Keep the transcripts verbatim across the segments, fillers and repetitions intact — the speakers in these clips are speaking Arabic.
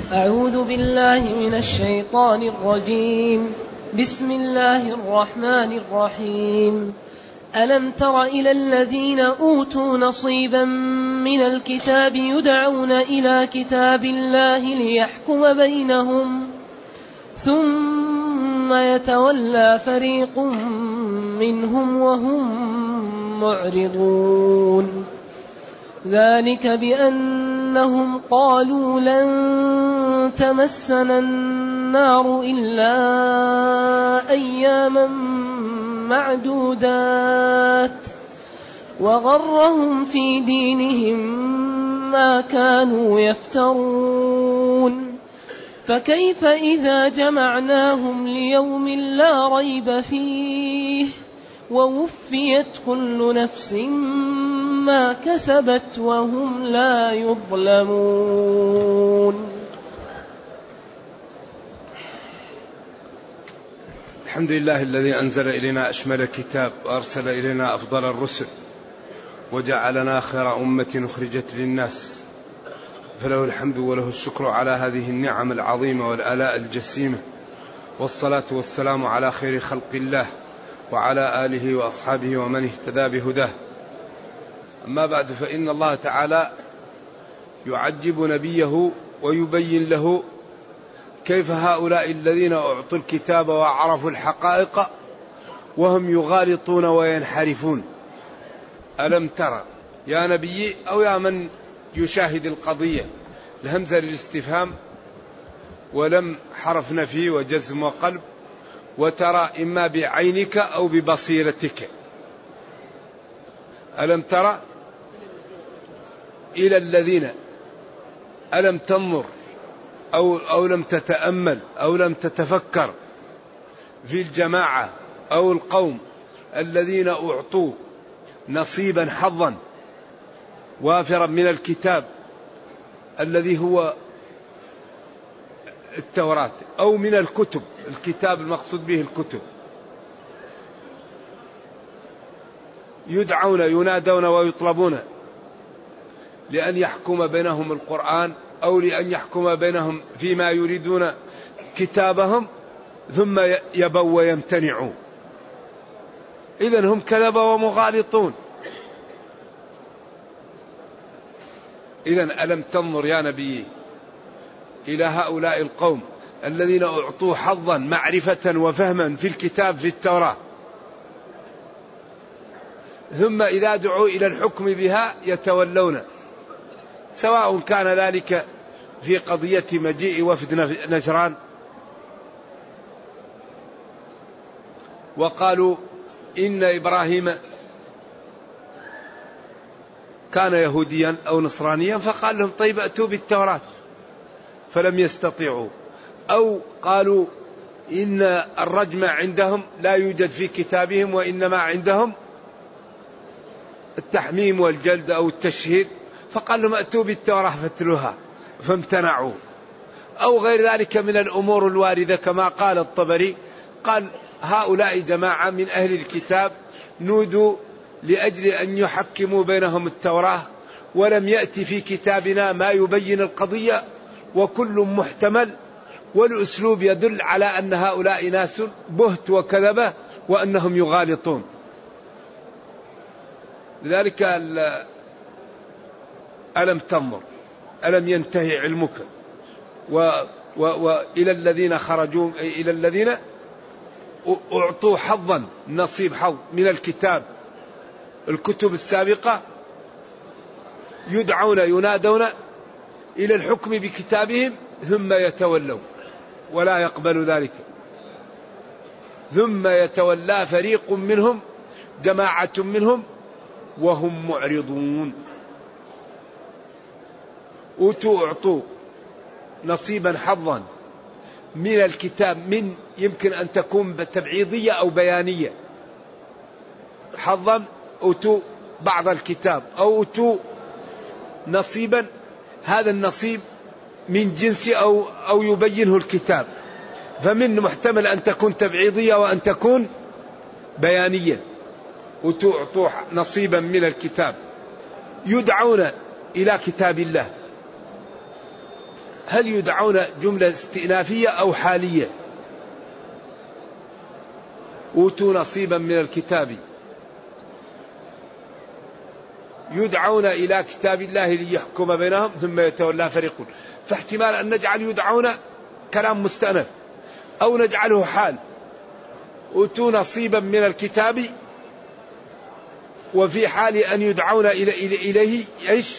أعوذ بالله من الشيطان الرجيم. بسم الله الرحمن الرحيم. ألم تر إلى الذين أوتوا نصيبا من الكتاب يدعون إلى كتاب الله ليحكم بينهم ثم يتولى فريق منهم وهم معرضون. ذلك بأنهم قالوا لن تمسنا النار إلا أياما معدودات وغرهم في دينهم ما كانوا يفترون. فكيف إذا جمعناهم ليوم لا ريب فيه ووفيت كل نفس ما كسبت وهم لا يظلمون. الحمد لله الذي أنزل إلينا أشمل الكتاب وأرسل إلينا أفضل الرسل وجعلنا خير أمة أخرجت للناس، فله الحمد وله الشكر على هذه النعم العظيمة والآلاء الجسيمة، والصلاة والسلام على خير خلق الله وعلى آله وأصحابه ومن اهتدى بهداه. أما بعد، فإن الله تعالى يعجب نبيه ويبين له كيف هؤلاء الذين أعطوا الكتاب وعرفوا الحقائق وهم يغالطون وينحرفون. ألم ترى يا نبي أو يا من يشاهد القضية، الهمزة للاستفهام ولم حرف نفي وجزم وقلب، وترى إما بعينك أو ببصيرتك. ألم ترى إلى الذين، ألم تنظر أو, أو لم تتأمل أو لم تتفكر في الجماعة أو القوم الذين أعطوا نصيبا حظا وافرا من الكتاب الذي هو التوراة، أو من الكتب، الكتاب المقصود به الكتب، يدعون ينادون ويطلبون لأن يحكم بينهم القرآن أو لأن يحكم بينهم فيما يريدون كتابهم، ثم يبوا ويمتنعوا. إذن هم كذبة ومغالطون. إذن ألم تنظر يا نبي إلى هؤلاء القوم الذين أعطوا حظا معرفة وفهما في الكتاب في التوراة، ثم إذا دعوا إلى الحكم بها يتولون، سواء كان ذلك في قضية مجيء وفد نجران وقالوا إن إبراهيم كان يهوديا أو نصرانيا، فقال لهم طيب أتوا بالتوراة فلم يستطيعوا، أو قالوا إن الرجم عندهم لا يوجد في كتابهم وإنما عندهم التحميم والجلد أو التشهيد، فقال لهم أتوا بالتوراة فاتلوها فامتنعوا، أو غير ذلك من الأمور الواردة كما قال الطبري، قال هؤلاء جماعة من أهل الكتاب نودوا لأجل أن يحكموا بينهم التوراة، ولم يأتي في كتابنا ما يبين القضية، وكل محتمل، والأسلوب يدل على أن هؤلاء ناس بهت وكذبة وأنهم يغالطون. لذلك ألم تنظر، ألم ينتهي علمك و و وإلى الذين خرجوا، إلى الذين أعطوا حظا نصيب حظ من الكتاب الكتب السابقة، يدعون ينادون إلى الحكم بكتابهم ثم يتولوا ولا يقبل ذلك، ثم يتولى فريق منهم جماعة منهم وهم معرضون. أوتوا أعطوا نصيبا حظا من الكتاب، من يمكن أن تكون تبعيضية أو بيانية، حظا أوتوا بعض الكتاب أو أوتوا نصيبا، هذا النصيب من جنس أو, أو يبينه الكتاب، فمن محتمل أن تكون تبعيضية وأن تكون بيانية. وتعطوا نصيبا من الكتاب يدعون إلى كتاب الله هل يدعون جملة استئنافية أو حالية؟ أوتوا نصيبا من الكتاب، يدعون إلى كتاب الله ليحكم بينهم ثم يتولى فريق. فاحتمال أن نجعل يدعون كلام مستأنف أو نجعله حال. أوتوا نصيبا من الكتاب، وفي حال أن يدعون إليه إيش؟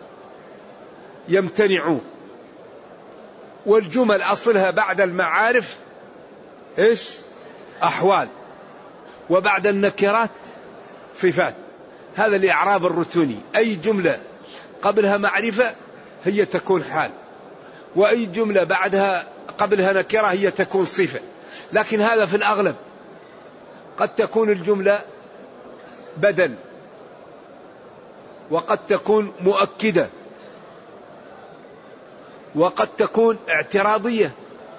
يمتنعون. والجمل أصلها بعد المعارف إيش؟ أحوال، وبعد النكرات صفات. هذا الإعراب الرتوني، أي جملة قبلها معرفة هي تكون حال، وأي جملة بعدها قبلها نكرة هي تكون صفة. لكن هذا في الأغلب. قد تكون الجملة بدل، وقد تكون مؤكدة، وقد تكون اعتراضية.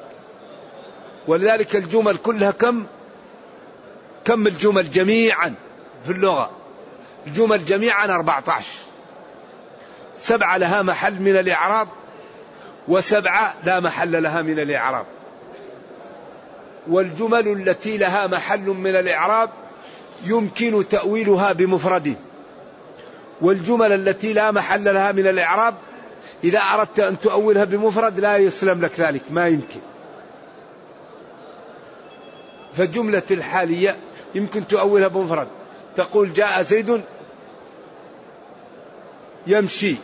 ولذلك الجمل كلها كم كم الجمل جميعا في اللغة؟ الجمل جميعا أربعة عشر. سبعة لها محل من الإعراب، وسبعة لا محل لها من الإعراب. والجمل التي لها محل من الإعراب يمكن تأويلها بمفرده، والجمل التي لا محل لها من الإعراب إذا أردت أن تؤولها بمفرد لا يسلم لك ذلك، ما يمكن. فجملة الحالية يمكن تؤولها بمفرد، تقول جاء زيد يمشي،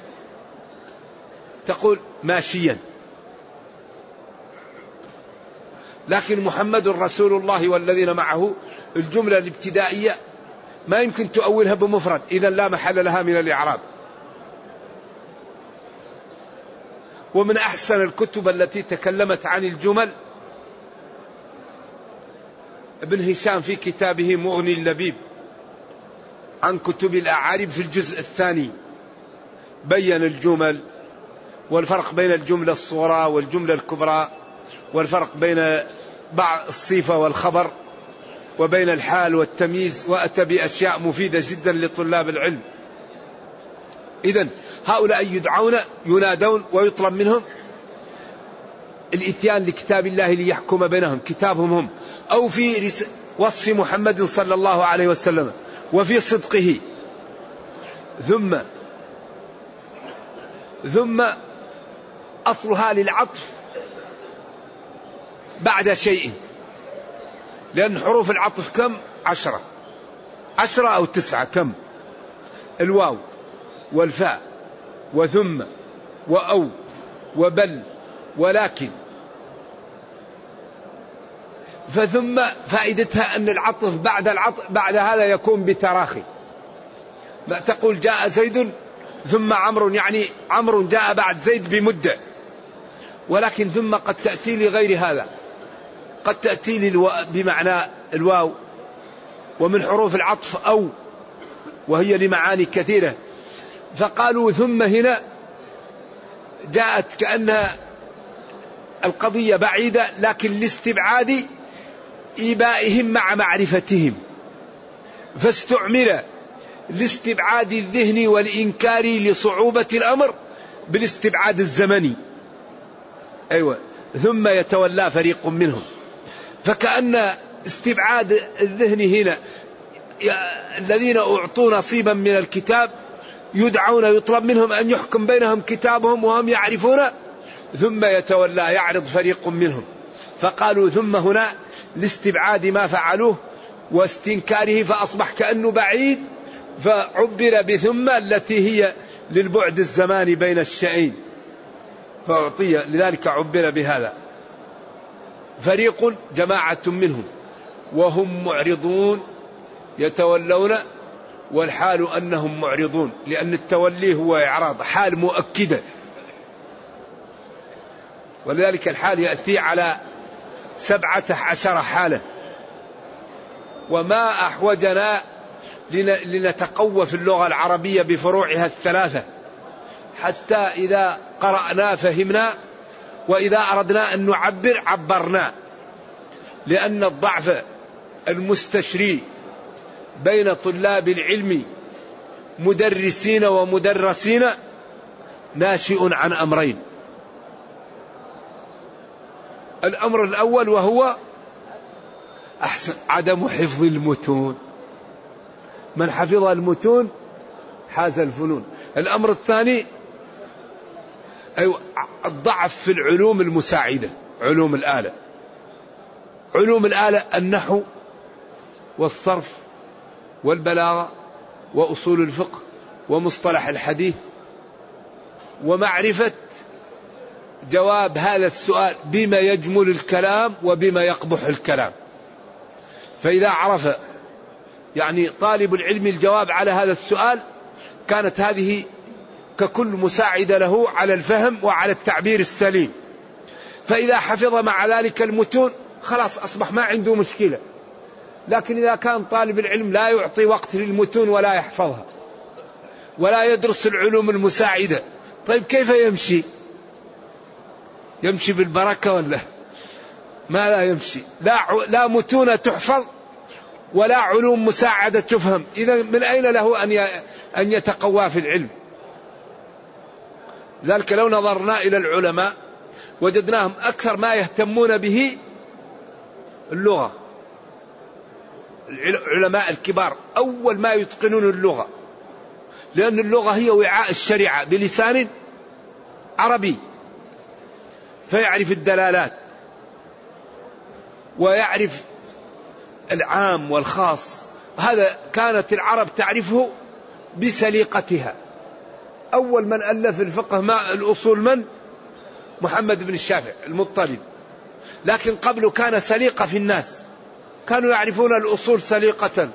تقول ماشيا. لكن محمد رسول الله والذين معه، الجملة الابتدائية ما يمكن تؤولها بمفرد، إذا لا محل لها من الإعراب. ومن أحسن الكتب التي تكلمت عن الجمل ابن هشام في كتابه مغني اللبيب عن كتب الأعارب في الجزء الثاني، بين الجمل والفرق بين الجملة الصغرى والجملة الكبرى، والفرق بين بعض الصفة والخبر، وبين الحال والتمييز، وأتى بأشياء مفيدة جدا لطلاب العلم. إذن هؤلاء يدعون ينادون ويطلب منهم الإتيان لكتاب الله ليحكم بينهم، كتابهم هم، أو في وصف محمد صلى الله عليه وسلم وفي صدقه. ثم ثم أصلها للعطف بعد شيء، لأن حروف العطف كم؟ عشرة عشرة أو تسعة. كم؟ الواو والفاء وثم وأو وبل ولكن. فثم فائدتها أن العطف بعد العطف بعد هذا يكون بتراخي. لا تقول جاء زيد ثم عمرو، يعني عمرو جاء بعد زيد بمدة، ولكن ثم قد تأتي لغير هذا، قد تأتي للو... بمعنى الواو. ومن حروف العطف أو، وهي لمعاني كثيرة. فقالوا ثم هنا جاءت كأنها القضية بعيدة، لكن لاستبعاد إيبائهم مع معرفتهم، فاستعمل لاستبعاد الذهن والإنكار لصعوبة الأمر بالاستبعاد الزمني. أيوة، ثم يتولى فريق منهم. فكأن استبعاد الذهن هنا، الذين أعطوا نصيبا من الكتاب يدعون يطلب منهم أن يحكم بينهم كتابهم وهم يعرفون، ثم يتولى يعرض فريق منهم. فقالوا ثم هنا لاستبعاد ما فعلوه واستنكاره، فأصبح كأنه بعيد، فعبر بثم التي هي للبعد الزماني بين الشيئين، فأعطي لذلك عبر بهذا. فريق جماعة منهم وهم معرضون يتولون، والحال أنهم معرضون، لأن التولي هو إعراض، حال مؤكدة. ولذلك الحال يأتي على سبعة عشر حالة. وما أحوجنا لنتقوى في اللغة العربية بفروعها الثلاثة، حتى إذا قرأنا فهمنا، وإذا أردنا أن نعبر عبرنا. لأن الضعف المستشري بين طلاب العلم مدرسين ومدرسين ناشئ عن أمرين: الأمر الأول وهو أحسن عدم حفظ المتون. من حفظ المتون حاز الفنون. الأمر الثاني الضعف في العلوم المساعدة، علوم الآلة. علوم الآلة النحو والصرف والبلاغة وأصول الفقه ومصطلح الحديث، ومعرفة جواب هذا السؤال بما يجمل الكلام وبما يقبح الكلام. فإذا عرف يعني طالب العلم الجواب على هذا السؤال كانت هذه ككل مساعدة له على الفهم وعلى التعبير السليم. فإذا حفظ مع ذلك المتون خلاص أصبح ما عنده مشكلة. لكن إذا كان طالب العلم لا يعطي وقت للمتون ولا يحفظها ولا يدرس العلوم المساعدة، طيب كيف يمشي؟ يمشي بالبركة ولا ما لا يمشي؟ لا, لا متون تحفظ ولا علوم مساعدة تفهم. إذا من أين له أن أن يتقوى في العلم؟ ذلك لو نظرنا إلى العلماء وجدناهم أكثر ما يهتمون به اللغة. العلماء الكبار أول ما يتقنون اللغة، لأن اللغة هي وعاء الشريعة بلسان عربي، فيعرف الدلالات ويعرف العام والخاص. هذا كانت العرب تعرفه بسليقتها. أول من ألف الفقه ما الأصول من؟ محمد بن الشافعي المطلب. لكن قبله كان سليقة في الناس، كانوا يعرفون الأصول سليقة.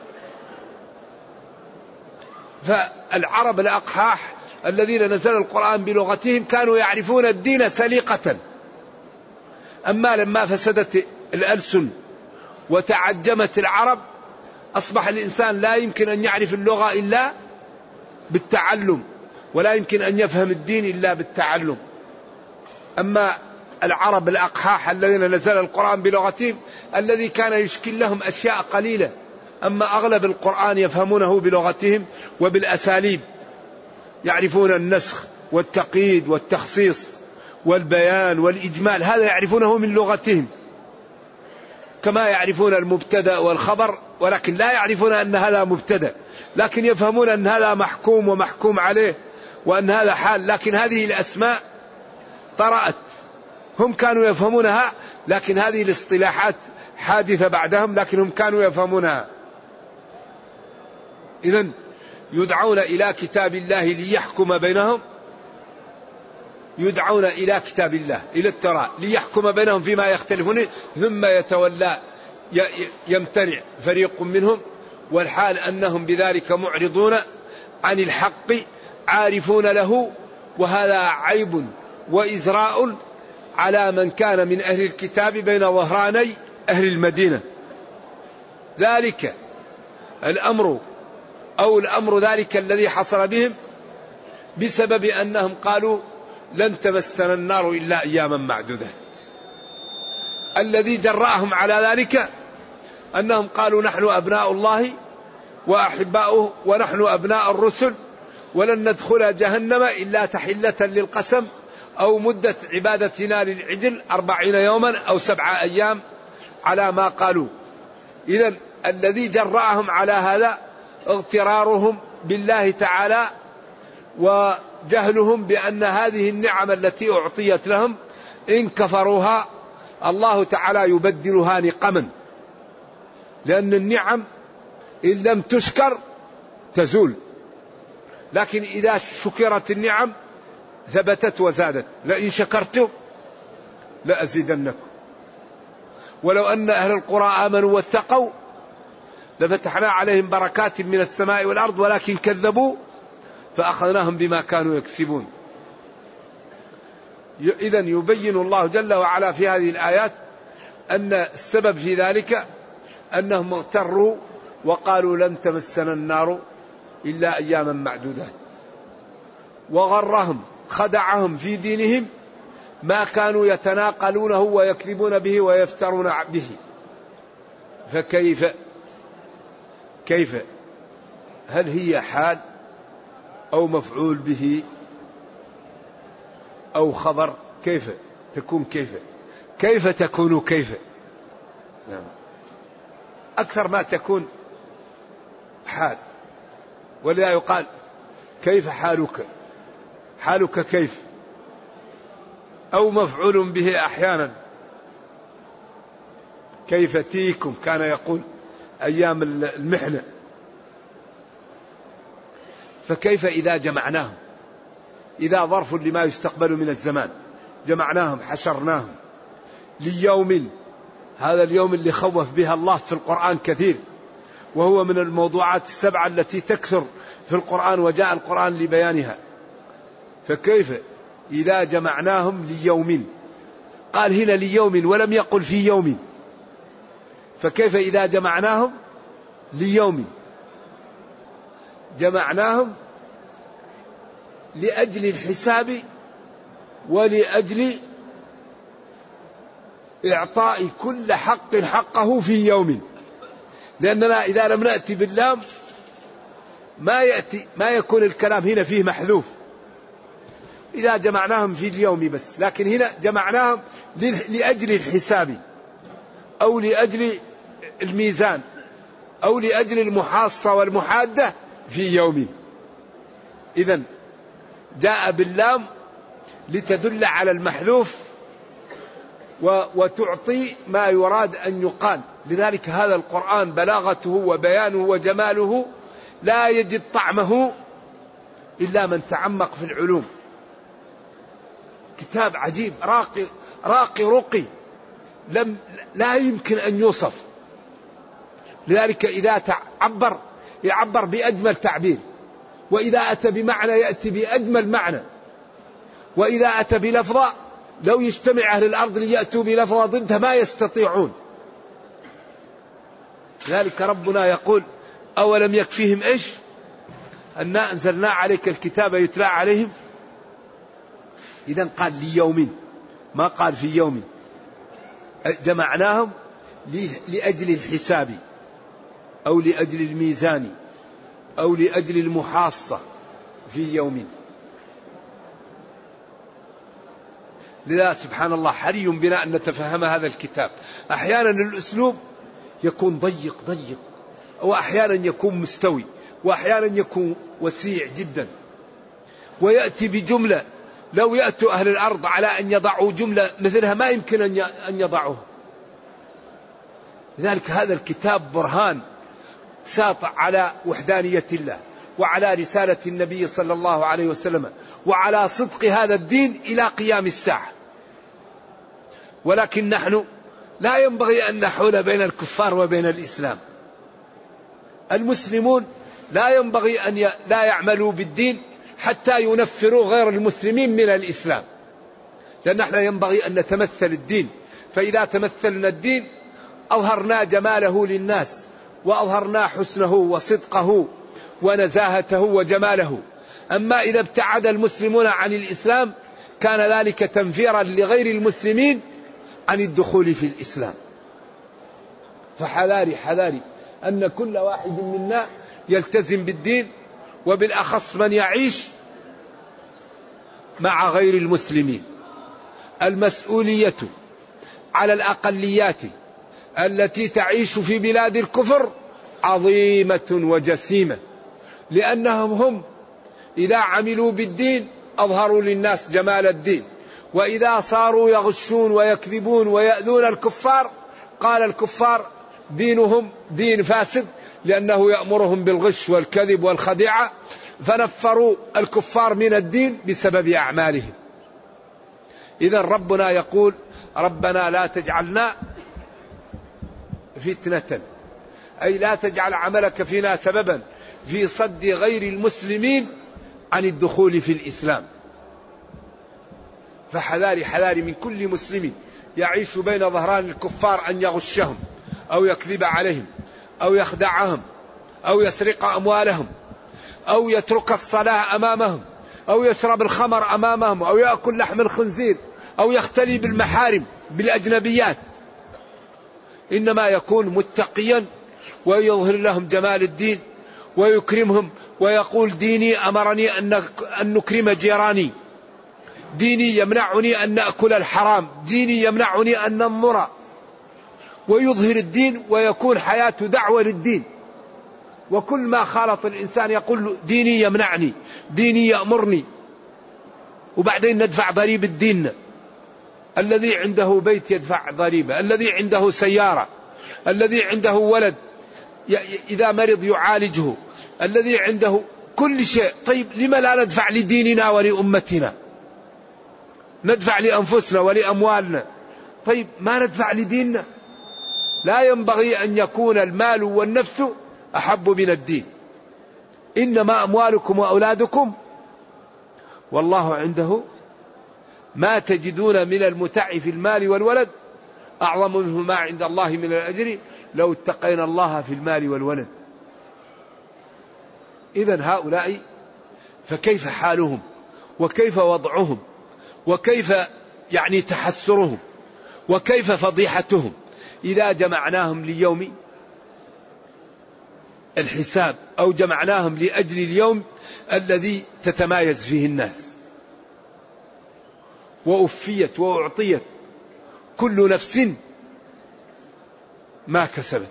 فالعرب الأقحاح الذين نزل القرآن بلغتهم كانوا يعرفون الدين سليقة. أما لما فسدت الألسن وتعجمت العرب أصبح الإنسان لا يمكن أن يعرف اللغة إلا بالتعلم، ولا يمكن أن يفهم الدين إلا بالتعلم. أما العرب الأقحاح الذين نزل القرآن بلغتهم الذي كان يشكل لهم أشياء قليلة، أما أغلب القرآن يفهمونه بلغتهم وبالأساليب، يعرفون النسخ والتقييد والتخصيص والبيان والإجمال، هذا يعرفونه من لغتهم، كما يعرفون المبتدأ والخبر، ولكن لا يعرفون أن هذا مبتدأ، لكن يفهمون أن هذا محكوم ومحكوم عليه وأن هذا حال. لكن هذه الأسماء طرأت، هم كانوا يفهمونها، لكن هذه الاصطلاحات حادثة بعدهم، لكن هم كانوا يفهمونها. إذن يدعون إلى كتاب الله ليحكم بينهم، يدعون إلى كتاب الله إلى التوراة ليحكم بينهم فيما يختلفون، ثم يتولى يمتنع فريق منهم، والحال أنهم بذلك معرضون عن الحق عارفون له. وهذا عيب وإزراء على من كان من أهل الكتاب بين ظهراني أهل المدينة. ذلك الأمر أو الأمر ذلك الذي حصل بهم بسبب أنهم قالوا لن تمسنا النار إلا أياما معدودة. الذي جرأهم على ذلك أنهم قالوا نحن أبناء الله وأحباؤه ونحن أبناء الرسل ولن ندخل جهنم إلا تحلة للقسم أو مدة عبادتنا للعجل أربعين يوما أو سبعة أيام على ما قالوا. إذن الذي جرأهم على هذا اغترارهم بالله تعالى وجهلهم بأن هذه النعم التي أعطيت لهم إن كفروها الله تعالى يبدلها نقما، لأن النعم إن لم تشكر تزول، لكن إذا شكرت النعم ثبتت وزادت. لئن شكرتم لأزيدنكم ولو أن أهل القرى آمنوا واتقوا لفتحنا عليهم بركات من السماء والأرض ولكن كذبوا فأخذناهم بما كانوا يكسبون. إذن يبين الله جل وعلا في هذه الآيات أن السبب في ذلك أنهم اغتروا وقالوا لن تمسنا النار إلا أياما معدودات، وغرهم خدعهم في دينهم ما كانوا يتناقلونه ويكذبون به ويفترون به. فكيف كيف هل هي حال أو مفعول به أو خبر؟ كيف تكون؟ كيف كيف تكون كيف نعم. أكثر ما تكون حال، ولا يقال كيف حالك، حالك كيف، أو مفعول به أحيانا كيف تيكم، كان يقول أيام المحنة. فكيف إذا جمعناهم، إذا ظرف لما يستقبل من الزمان، جمعناهم حشرناهم ليوم، هذا اليوم اللي خوف بها الله في القرآن كثير، وهو من الموضوعات السبعة التي تكثر في القرآن وجاء القرآن لبيانها. فكيف إذا جمعناهم ليوم، قال هنا ليوم ولم يقل في يوم، فكيف إذا جمعناهم ليوم، جمعناهم لأجل الحساب ولأجل إعطاء كل حق حقه في يوم، لأننا إذا لم نأتي باللام ما يأتي ما يكون الكلام هنا فيه محذوف، إذا جمعناهم في اليوم بس، لكن هنا جمعناهم لأجل الحساب أو لأجل الميزان أو لأجل المحاصة والمحادة في يوم. إذن جاء باللام لتدل على المحذوف وتعطي ما يراد أن يقال. لذلك هذا القرآن بلاغته وبيانه وجماله لا يجد طعمه إلا من تعمق في العلوم. كتاب عجيب راقي راقي رقي لم لا يمكن أن يوصف. لذلك إذا تعبر يعبر بأجمل تعبير، وإذا أتى بمعنى يأتي بأجمل معنى، وإذا أتى بلفظة لو يجتمع أهل الأرض ليأتوا بلفظة ضدها ما يستطيعون. لذلك ربنا يقول أولم يكفيهم إيش أنا أنزلنا عليك الكتاب يتلى عليهم. إذن قال ليوم ما قال في يوم، جمعناهم لأجل الحساب أو لأجل الميزان أو لأجل المحاصة في يوم. لذا سبحان الله حري بنا أن نتفهم هذا الكتاب. أحيانا الأسلوب يكون ضيق ضيق، وأحيانا يكون مستوي، وأحيانا يكون وسيع جدا، ويأتي بجملة لو يأتوا أهل الأرض على أن يضعوا جملة مثلها ما يمكن أن يضعوها. لذلك هذا الكتاب برهان ساطع على وحدانية الله وعلى رسالة النبي صلى الله عليه وسلم وعلى صدق هذا الدين إلى قيام الساعة. ولكن نحن لا ينبغي أن نحول بين الكفار وبين الإسلام. المسلمون لا ينبغي أن ي... لا يعملوا بالدين حتى ينفروا غير المسلمين من الإسلام، لأن نحن ينبغي أن نتمثل الدين، فإذا تمثلنا الدين أظهرنا جماله للناس وأظهرنا حسنه وصدقه ونزاهته وجماله. أما إذا ابتعد المسلمون عن الإسلام كان ذلك تنفيرا لغير المسلمين عن الدخول في الإسلام. فحذاري حذاري أن كل واحد منا يلتزم بالدين، وبالأخص من يعيش مع غير المسلمين. المسؤولية على الأقليات التي تعيش في بلاد الكفر عظيمة وجسيمة، لأنهم هم إذا عملوا بالدين أظهروا للناس جمال الدين، وإذا صاروا يغشون ويكذبون ويأذون الكفار قال الكفار دينهم دين فاسد، لأنه يأمرهم بالغش والكذب والخديعة، فنفروا الكفار من الدين بسبب أعمالهم. إذن ربنا يقول ربنا لا تجعلنا فتنة، أي لا تجعل عملك فينا سببا في صد غير المسلمين عن الدخول في الإسلام. فحذاري حذاري من كل مسلم يعيش بين ظهران الكفار أن يغشهم أو يكذب عليهم أو يخدعهم أو يسرق أموالهم أو يترك الصلاة أمامهم أو يشرب الخمر أمامهم أو يأكل لحم الخنزير أو يختلي بالمحارم بالأجنبيات. إنما يكون متقيا ويظهر لهم جمال الدين ويكرمهم ويقول ديني أمرني أن نكرم جيراني، ديني يمنعني أن نأكل الحرام، ديني يمنعني أن ننظر، ويظهر الدين ويكون حياته دعوة للدين. وكل ما خالط الإنسان يقول ديني يمنعني، ديني يأمرني، وبعدين ندفع ضريبة ديننا. الذي عنده بيت يدفع ضريبة، الذي عنده سيارة، الذي عنده ولد إذا مرض يعالجه، الذي عنده كل شيء. طيب لما لا ندفع لديننا ولأمتنا؟ ندفع لأنفسنا ولأموالنا، طيب ما ندفع لديننا؟ لا ينبغي أن يكون المال والنفس أحب من الدين. إنما أموالكم وأولادكم والله عنده ما تجدون من المتع في المال والولد أعظم منه ما عند الله من الأجر لو اتقينا الله في المال والولد. إذن هؤلاء فكيف حالهم وكيف وضعهم وكيف يعني تحسرهم وكيف فضيحتهم إذا جمعناهم ليوم الحساب أو جمعناهم لأجل اليوم الذي تتمايز فيه الناس. وأفيت وأعطيت كل نفس ما كسبت،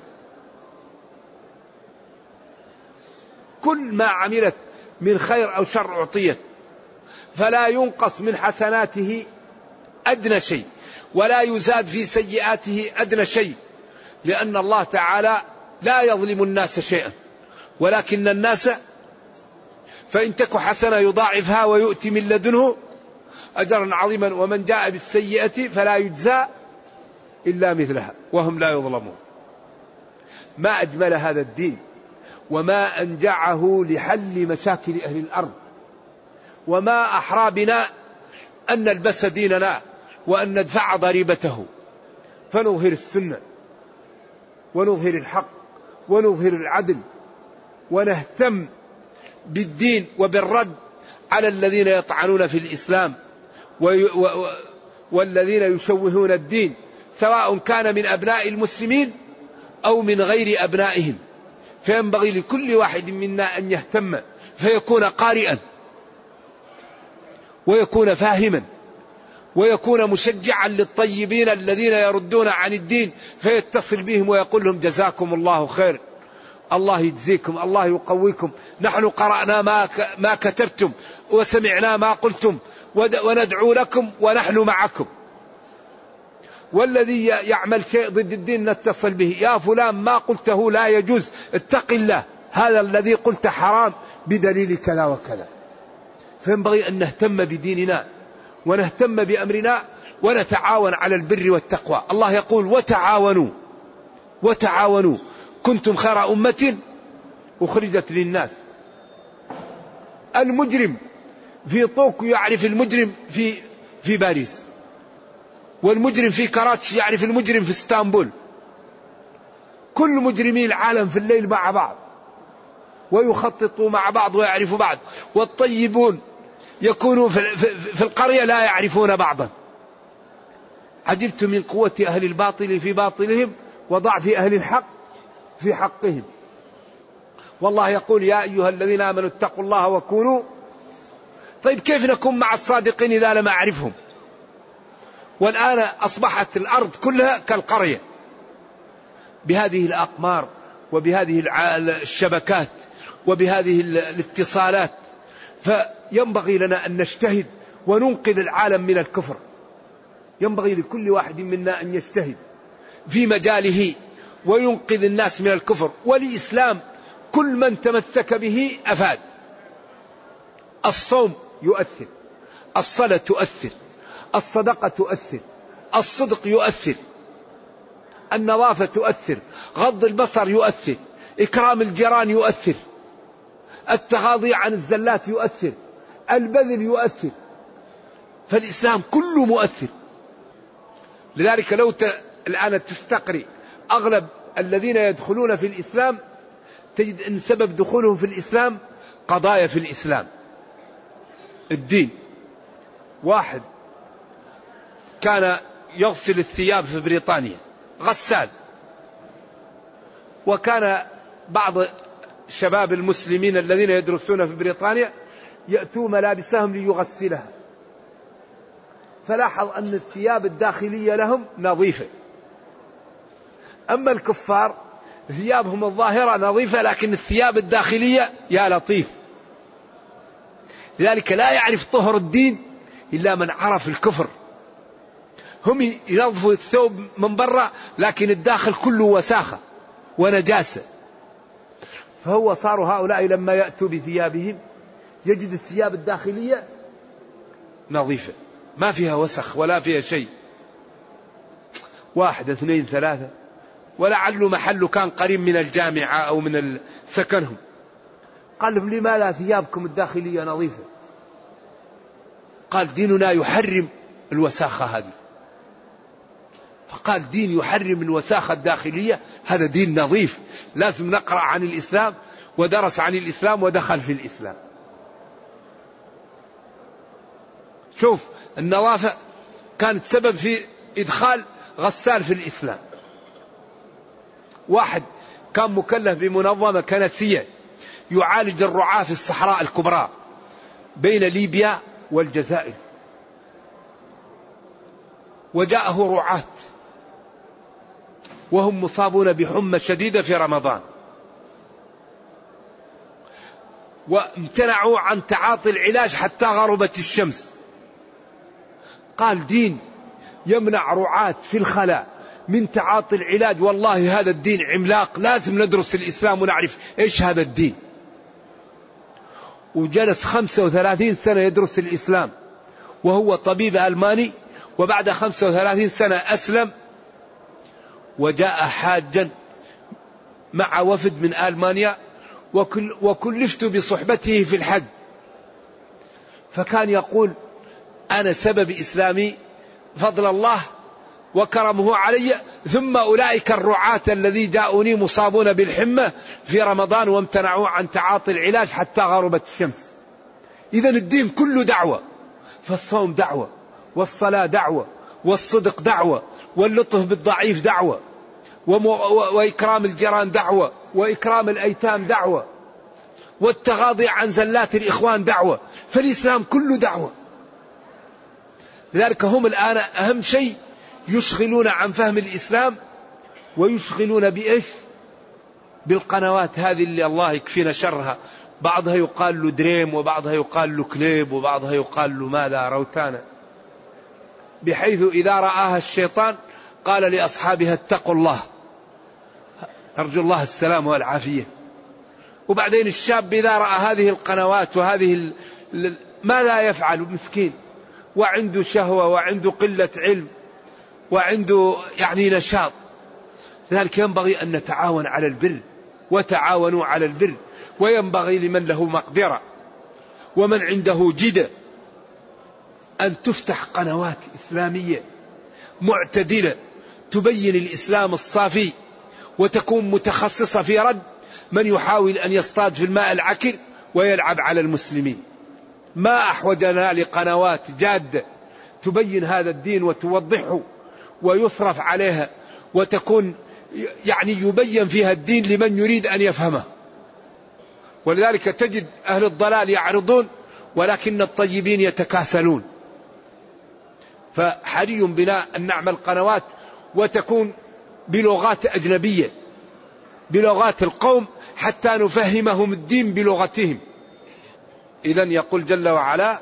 كل ما عملت من خير أو شر أعطيت، فلا ينقص من حسناته أدنى شيء ولا يزاد في سيئاته أدنى شيء، لأن الله تعالى لا يظلم الناس شيئا، ولكن الناس فإن تك حسنة يضاعفها ويؤتي من لدنه أجرا عظيما، ومن جاء بالسيئة فلا يجزى إلا مثلها وهم لا يظلمون. ما أجمل هذا الدين وما أنجعه لحل مشاكل أهل الأرض، وما أحرى بنا أن نلبس ديننا وأن ندفع ضريبته، فنظهر السنة ونظهر الحق ونظهر العدل ونهتم بالدين وبالرد على الذين يطعنون في الإسلام والذين يشوهون الدين، سواء كان من أبناء المسلمين أو من غير أبنائهم. فينبغي لكل واحد منا أن يهتم فيكون قارئا ويكون فاهما ويكون مشجعا للطيبين الذين يردون عن الدين، فيتصل بهم ويقول لهم جزاكم الله خير، الله يجزيكم، الله يقويكم، نحن قرأنا ما ما كتبتم وسمعنا ما قلتم وندعو لكم ونحن معكم. والذي يعمل شيء ضد الدين نتصل به، يا فلان ما قلته لا يجوز، اتق الله، هذا الذي قلت حرام بدليل كذا وكذا. فينبغي أن نهتم بديننا ونهتم بأمرنا ونتعاون على البر والتقوى. الله يقول وتعاونوا وتعاونوا كنتم خير أمة أخرجت للناس. المجرم في طوكيو يعرف المجرم في في باريس، والمجرم في كراتش يعرف المجرم في اسطنبول. كل مجرمي العالم في الليل مع بعض ويخططوا مع بعض ويعرفوا بعض، والطيبون يكونوا في القرية لا يعرفون بعضا. عجبت من قوة أهل الباطل في باطلهم وضعف أهل الحق في حقهم. والله يقول يا أيها الذين آمنوا اتقوا الله وكونوا. طيب كيف نكون مع الصادقين إذا لم أعرفهم؟ والآن أصبحت الأرض كلها كالقرية بهذه الأقمار وبهذه الشبكات وبهذه الاتصالات. فينبغي لنا أن نجتهد وننقذ العالم من الكفر. ينبغي لكل واحد منا أن يجتهد في مجاله وينقذ الناس من الكفر. والإسلام كل من تمسك به أفاد. الصوم يؤثر، الصلاة تؤثر، الصدقة تؤثر، الصدق يؤثر، النظافة تؤثر، غض البصر يؤثر، إكرام الجيران يؤثر، التغاضي عن الزلات يؤثر، البذل يؤثر. فالإسلام كله مؤثر. لذلك لو ت... الآن تستقري أغلب الذين يدخلون في الإسلام تجد أن سبب دخولهم في الإسلام قضايا في الإسلام. الدين، واحد كان يغسل الثياب في بريطانيا غسال، وكان بعض شباب المسلمين الذين يدرسون في بريطانيا يأتوا ملابسهم ليغسلها، فلاحظ أن الثياب الداخلية لهم نظيفة. أما الكفار ثيابهم الظاهرة نظيفة لكن الثياب الداخلية يا لطيف. لذلك لا يعرف طهر الدين إلا من عرف الكفر. هم ينظفوا الثوب من برا لكن الداخل كله وساخة ونجاسة. فهو صاروا هؤلاء لما يأتوا بثيابهم يجد الثياب الداخلية نظيفة ما فيها وسخ ولا فيها شيء. واحد اثنين ثلاثة ولعله محله كان قريب من الجامعة أو من سكنهم. قال لهم لماذا ثيابكم الداخلية نظيفة؟ قال ديننا يحرم الوساخة هذه. فقال دين يحرم الوساخة الداخلية هذا دين نظيف لازم نقرأ عن الإسلام. ودرس عن الإسلام ودخل في الإسلام. شوف النظافة كانت سبب في إدخال غسال في الإسلام. واحد كان مكلف بمنظمة كنسية يعالج الرعاة في الصحراء الكبرى بين ليبيا والجزائر. وجاءه رعاة وهم مصابون بحمى شديدة في رمضان وامتنعوا عن تعاطي العلاج حتى غربت الشمس. قال دين يمنع رعاة في الخلاء من تعاطي العلاج والله هذا الدين عملاق لازم ندرس الإسلام ونعرف إيش هذا الدين. وجلس خمسة وثلاثين سنة يدرس الإسلام وهو طبيب ألماني. وبعد خمسة وثلاثين سنة أسلم وجاء حاجا مع وفد من ألمانيا وكلفت بصحبته في الحج. فكان يقول أنا سبب إسلامي فضل الله وكرمه علي ثم أولئك الرعاة الذي جاءوني مصابون بالحمى في رمضان وامتنعوا عن تعاطي العلاج حتى غربت الشمس. إذن الدين كله دعوة. فالصوم دعوة والصلاة دعوة والصدق دعوة واللطف بالضعيف دعوة وإكرام الجيران دعوة وإكرام الأيتام دعوة والتغاضي عن زلات الإخوان دعوة. فالإسلام كله دعوة. لذلك هم الآن أهم شيء يشغلون عن فهم الإسلام ويشغلون بإيش؟ بالقنوات هذه اللي الله يكفينا شرها. بعضها يقال له دريم وبعضها يقال له كليب وبعضها يقال له ماذا روتانا. بحيث إذا رآها الشيطان قال لأصحابها اتقوا الله أرجو الله السلام والعافية. وبعدين الشاب إذا رأى هذه القنوات وهذه ال... ماذا يفعل مسكين وعنده شهوة وعنده قلة علم وعنده يعني نشاط. لذلك ينبغي أن نتعاون على البر وتعاونوا على البر. وينبغي لمن له مقدرة ومن عنده جدة أن تفتح قنوات إسلامية معتدلة تبين الإسلام الصافي وتكون متخصصة في رد من يحاول أن يصطاد في الماء العكر ويلعب على المسلمين. ما أحوجنا لقنوات جادة تبين هذا الدين وتوضحه ويصرف عليها وتكون يعني يبين فيها الدين لمن يريد أن يفهمه. ولذلك تجد أهل الضلال يعرضون ولكن الطيبين يتكاسلون. فحري بنا أن نعمل قنوات وتكون بلغات أجنبية بلغات القوم حتى نفهمهم الدين بلغتهم. إذن يقول جل وعلا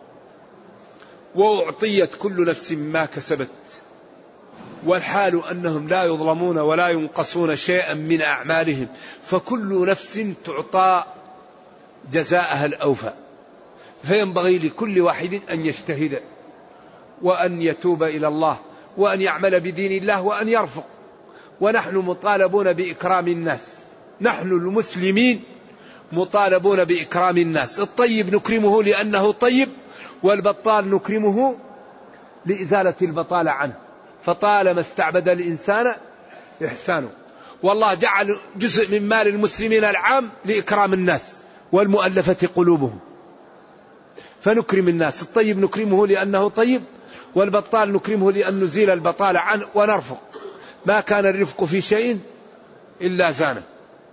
وأعطيت كل نفس ما كسبت والحال أنهم لا يظلمون ولا ينقصون شيئا من أعمالهم فكل نفس تعطى جزاءها الأوفى. فينبغي لكل واحد أن يجتهد وأن يتوب إلى الله وأن يعمل بدين الله وأن يرفق. ونحن مطالبون بإكرام الناس. نحن المسلمين مطالبون بإكرام الناس. الطيب نكرمه لأنه طيب والبطال نكرمه لإزالة البطالة عنه. فطالما استعبد الإنسان إحسانه. والله جعل جزء من مال المسلمين العام لإكرام الناس والمؤلفة قلوبهم. فنكرم الناس. الطيب نكرمه لأنه طيب والبطال نكرمه لأن نزيل البطالة عنه ونرفق. ما كان الرفق في شيء إلا زانه.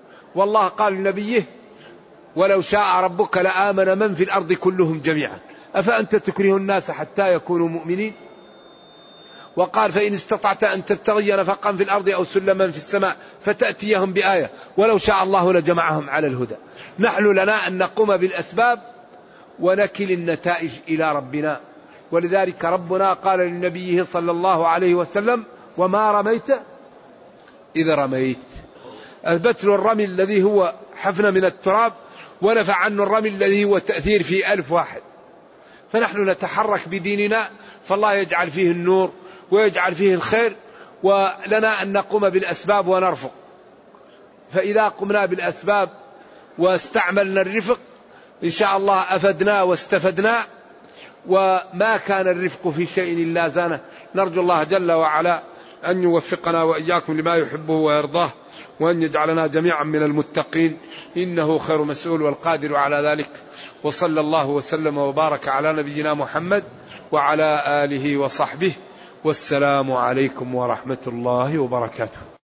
والله قال لنبيه ولو شاء ربك لآمن من في الأرض كلهم جميعا أفأنت تكره الناس حتى يكونوا مؤمنين؟ وقال فإن استطعت أن تبتغي نفقا في الأرض أو سلما في السماء فتأتيهم بآية ولو شاء الله لجمعهم على الهدى. نحن لنا أن نقوم بالأسباب ونكل النتائج إلى ربنا. ولذلك ربنا قال لنبيه صلى الله عليه وسلم وما رميت إذا رميت. أثبت له الرمي الذي هو حفنة من التراب ونفع عنه الرمي الذي هو تأثير في ألف واحد. فنحن نتحرك بديننا فالله يجعل فيه النور ويجعل فيه الخير، ولنا أن نقوم بالأسباب ونرفق. فإذا قمنا بالأسباب واستعملنا الرفق إن شاء الله أفدنا واستفدنا، وما كان الرفق في شيء إلا زانه. نرجو الله جل وعلا أن يوفقنا وإياكم لما يحبه ويرضاه، وأن يجعلنا جميعا من المتقين، إنه خير مسؤول والقادر على ذلك. وصلى الله وسلم وبارك على نبينا محمد وعلى آله وصحبه، والسلام عليكم ورحمة الله وبركاته.